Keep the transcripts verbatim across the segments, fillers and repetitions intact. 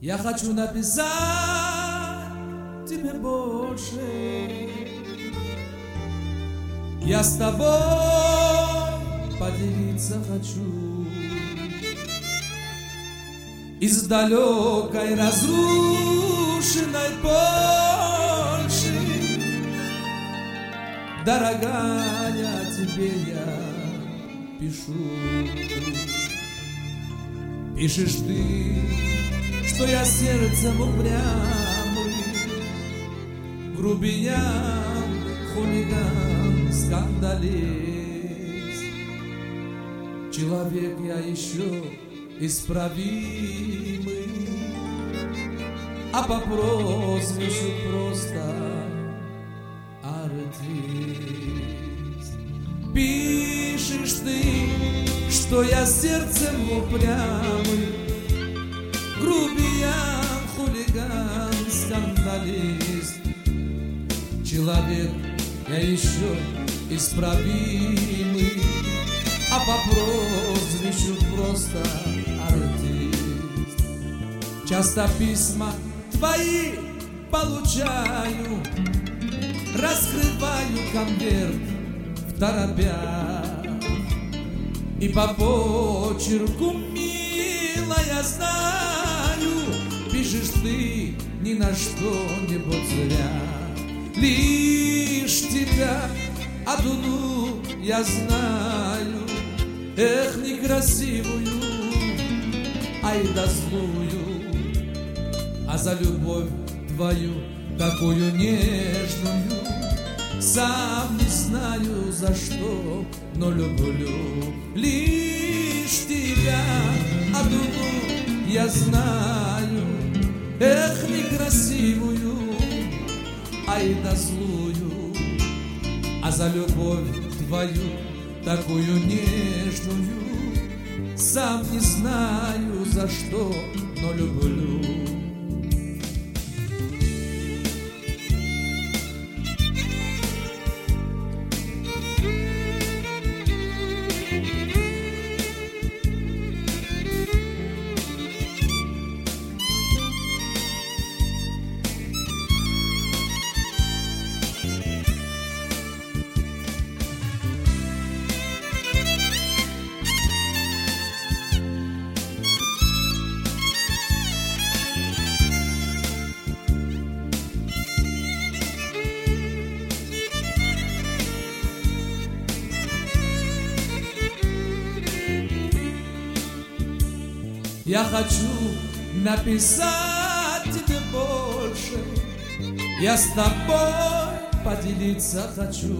Я хочу написать тебе больше. Я с тобой поделиться хочу из далекой разрушенной Польши. Дорогая, тебе я пишу. Пишешь ты, что я сердцем упрямый, грубиян, хулиган, скандалист. Человек я еще исправимый, а по прозвищу просто артист. Пишешь ты, что я сердцем упрямый, грубиян, хулиган, скандалист. Человек я еще исправимый, а по прозвищу просто артист. Часто письма твои получаю, раскрываю конверт второпях, и по почерку, милая, знаю, пишешь ты ни на что-нибудь зря. Лишь тебя одну я знаю, эх, некрасивую, ай да злую, а за любовь твою такую нежную сам не знаю за что, но люблю. Лишь тебя одну я знаю, эх, некрасивую, ай да злую, а за любовь твою такую нежную сам не знаю за что, но люблю. Я хочу написать тебе больше, я с тобой поделиться хочу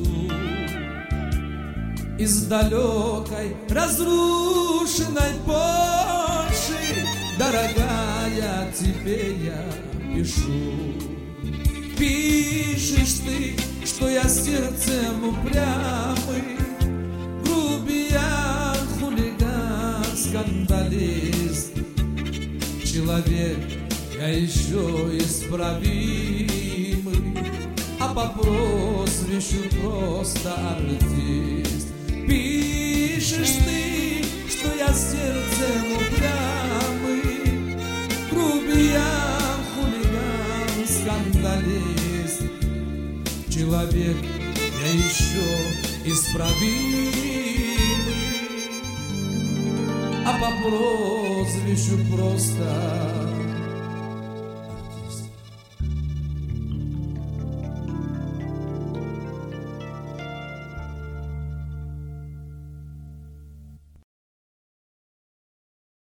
из далекой разрушенной Польши. Дорогая, тебе я пишу. Пишешь ты, что я сердцем упрямый, грубиян, хулиган, скандалист. Человек я еще исправимый, а по прозвищу просто артист. Пишешь ты, что я сердцем упрямый, грубиян, хулиган, скандалист. Человек я еще исправимый, а по прозвищу просто